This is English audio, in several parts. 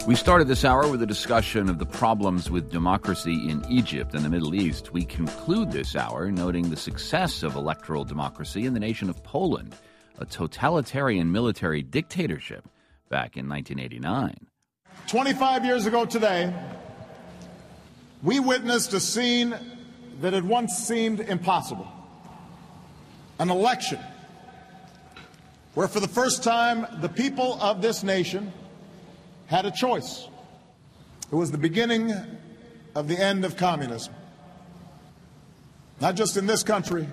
We started this hour with a discussion of the problems with democracy in Egypt and the Middle East. We conclude this hour noting the success of electoral democracy in the nation of Poland, a totalitarian military dictatorship back in 1989. 25 years ago today, we witnessed a scene that had once seemed impossible. An election where for the first time the people of this nation had a choice. It was the beginning of the end of communism. Not just in this country,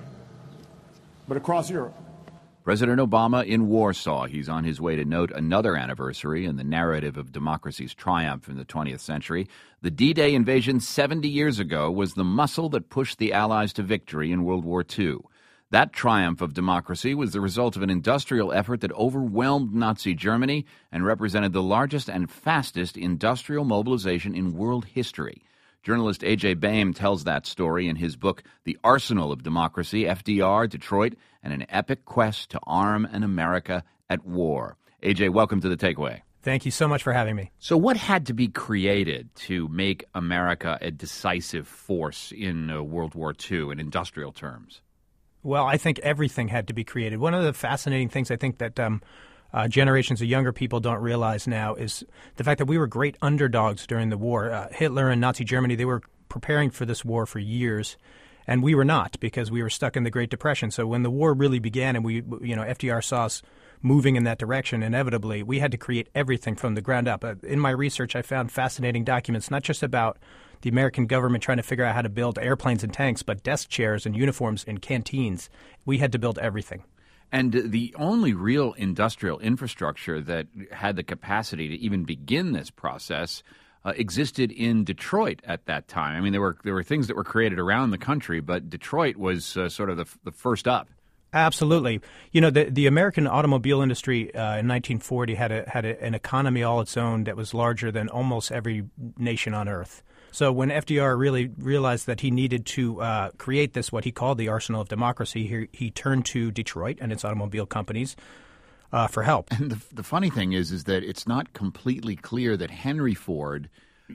but across Europe. President Obama in Warsaw. He's on his way to note another anniversary in the narrative of democracy's triumph in the 20th century. The D-Day invasion 70 years ago was the muscle that pushed the Allies to victory in World War II. That triumph of democracy was the result of an industrial effort that overwhelmed Nazi Germany and represented the largest and fastest industrial mobilization in world history. Journalist A.J. Baim tells that story in his book, The Arsenal of Democracy, FDR, Detroit, and an Epic Quest to Arm an America at War. A.J., welcome to The Takeaway. Thank you so much for having me. So what had to be created to make America a decisive force in World War II in industrial terms? Well, I think everything had to be created. One of the fascinating things I think that generations of younger people don't realize now is the fact that we were great underdogs during the war. Hitler and Nazi Germany, they were preparing for this war for years, and we were not because we were stuck in the Great Depression. So when the war really began and FDR saw us moving in that direction, inevitably, we had to create everything from the ground up. In my research, I found fascinating documents, not just about the American government trying to figure out how to build airplanes and tanks, but desk chairs and uniforms and canteens. We had to build everything. And the only real industrial infrastructure that had the capacity to even begin this process existed in Detroit at that time. I mean, there were things that were created around the country, but Detroit was sort of the first up. Absolutely. You know, the American automobile industry in 1940 had an economy all its own that was larger than almost every nation on earth. So when FDR really realized that he needed to create this, what he called the arsenal of democracy, he turned to Detroit and its automobile companies for help. And the funny thing is that it's not completely clear that Henry Ford,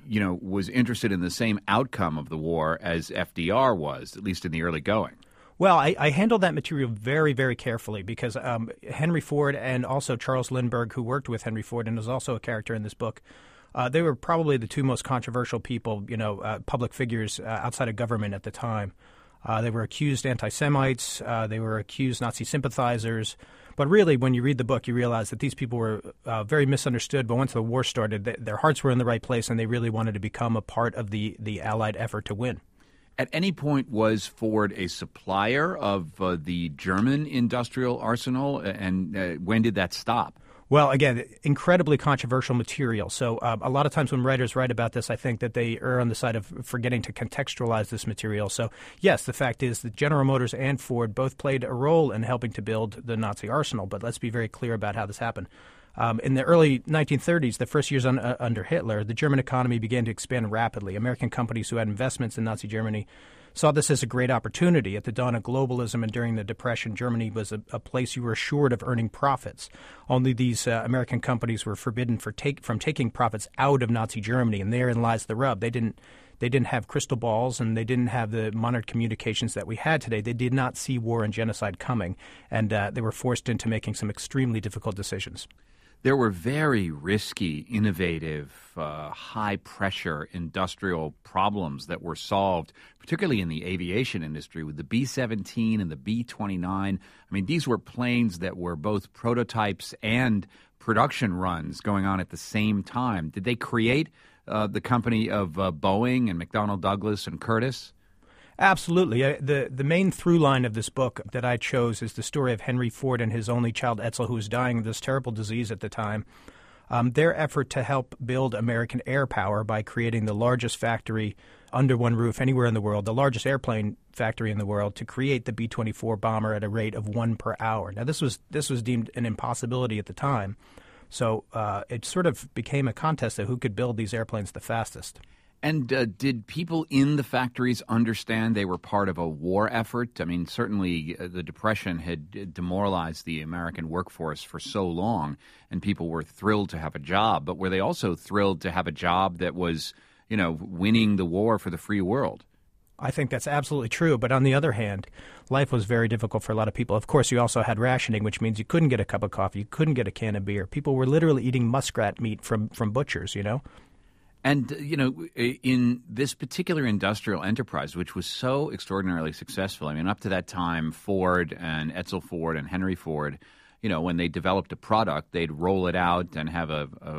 was interested in the same outcome of the war as FDR was, at least in the early going. Well, I handled that material very, very carefully because Henry Ford and also Charles Lindbergh, who worked with Henry Ford and is also a character in this book, they were probably the two most controversial people, public figures outside of government at the time. They were accused anti-Semites. They were accused Nazi sympathizers. But really, when you read the book, you realize that these people were very misunderstood. But once the war started, their hearts were in the right place, and they really wanted to become a part of the Allied effort to win. At any point, was Ford a supplier of the German industrial arsenal, and when did that stop? Well, again, incredibly controversial material. So a lot of times when writers write about this, I think that they err on the side of forgetting to contextualize this material. So, yes, the fact is that General Motors and Ford both played a role in helping to build the Nazi arsenal. But let's be very clear about how this happened. In the early 1930s, the first years under Hitler, the German economy began to expand rapidly. American companies who had investments in Nazi Germany saw this as a great opportunity. At the dawn of globalism and during the Depression, Germany was a place you were assured of earning profits. Only these American companies were forbidden from taking profits out of Nazi Germany, and therein lies the rub. They didn't have crystal balls, and they didn't have the modern communications that we had today. They did not see war and genocide coming, and they were forced into making some extremely difficult decisions. There were very risky, innovative, high-pressure industrial problems that were solved, particularly in the aviation industry with the B-17 and the B-29. I mean, these were planes that were both prototypes and production runs going on at the same time. Did they create the company of Boeing and McDonnell Douglas and Curtiss? Absolutely. The main through line of this book that I chose is the story of Henry Ford and his only child, Edsel, who was dying of this terrible disease at the time. Their effort to help build American air power by creating the largest factory under one roof anywhere in the world, the largest airplane factory in the world, to create the B-24 bomber at a rate of 1 per hour. Now, this was deemed an impossibility at the time. So it sort of became a contest of who could build these airplanes the fastest. And did people in the factories understand they were part of a war effort? I mean, certainly the Depression had demoralized the American workforce for so long, and people were thrilled to have a job. But were they also thrilled to have a job that was, winning the war for the free world? I think that's absolutely true. But on the other hand, life was very difficult for a lot of people. Of course, you also had rationing, which means you couldn't get a cup of coffee, you couldn't get a can of beer. People were literally eating muskrat meat from butchers, And, in this particular industrial enterprise, which was so extraordinarily successful, I mean, up to that time, Ford and Edsel Ford and Henry Ford, when they developed a product, they'd roll it out and have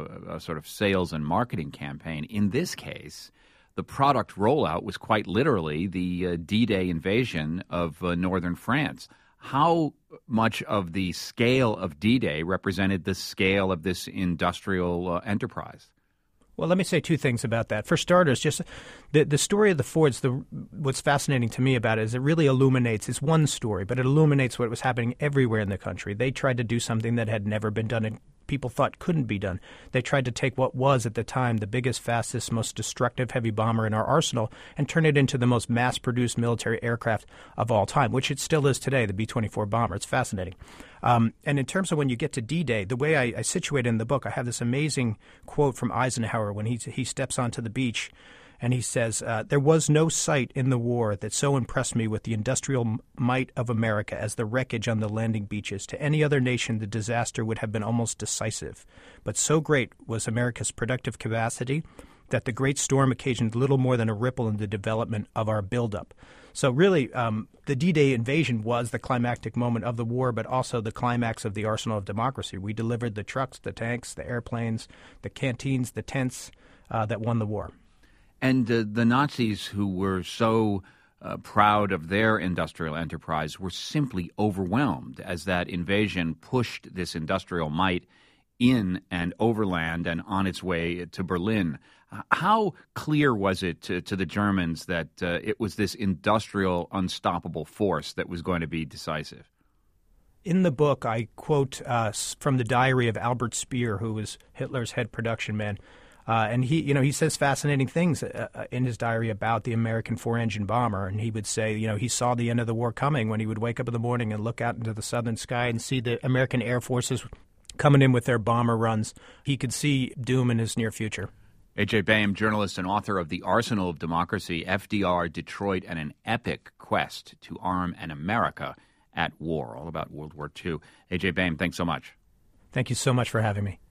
a sort of sales and marketing campaign. In this case, the product rollout was quite literally the D-Day invasion of northern France. How much of the scale of D-Day represented the scale of this industrial enterprise? Well, let me say two things about that. For starters, just the story of the Fords, what's fascinating to me about it is it really illuminates, it's one story, but it illuminates what was happening everywhere in the country. They tried to do something that had never been done and people thought couldn't be done. They tried to take what was at the time the biggest, fastest, most destructive heavy bomber in our arsenal and turn it into the most mass-produced military aircraft of all time, which it still is today, the B-24 bomber. It's fascinating. And in terms of when you get to D-Day, the way I situate it in the book, I have this amazing quote from Eisenhower when he steps onto the beach. And he says, there was no sight in the war that so impressed me with the industrial might of America as the wreckage on the landing beaches. To any other nation, the disaster would have been almost decisive. But so great was America's productive capacity that the great storm occasioned little more than a ripple in the development of our buildup. So really, the D-Day invasion was the climactic moment of the war, but also the climax of the arsenal of democracy. We delivered the trucks, the tanks, the airplanes, the canteens, the tents that won the war. And the Nazis, who were so proud of their industrial enterprise, were simply overwhelmed as that invasion pushed this industrial might in and overland and on its way to Berlin. How clear was it to the Germans that it was this industrial unstoppable force that was going to be decisive? In the book, I quote from the diary of Albert Speer, who was Hitler's head production man. And he says fascinating things in his diary about the American four-engine bomber. And he would say, he saw the end of the war coming when he would wake up in the morning and look out into the southern sky and see the American Air Forces coming in with their bomber runs. He could see doom in his near future. A.J. Baim, journalist and author of The Arsenal of Democracy, FDR, Detroit, and an Epic Quest to Arm an America at War, all about World War II. A.J. Baim, thanks so much. Thank you so much for having me.